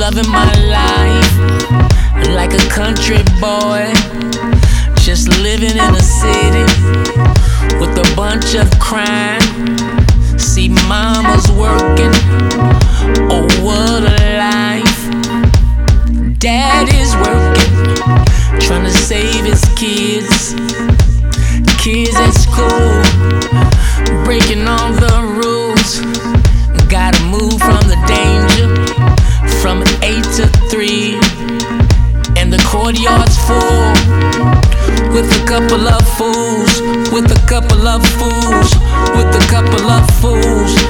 loving my life like a country boy, just living in a city with a bunch of crime. See, mama's working, oh what a life. Dad is working, trying to save his kids. Kids at school, breaking all the rules. Gotta move from the danger, from 8 to 3. And the courtyard's full with a couple of fools, with a couple of fools, with a couple of fools.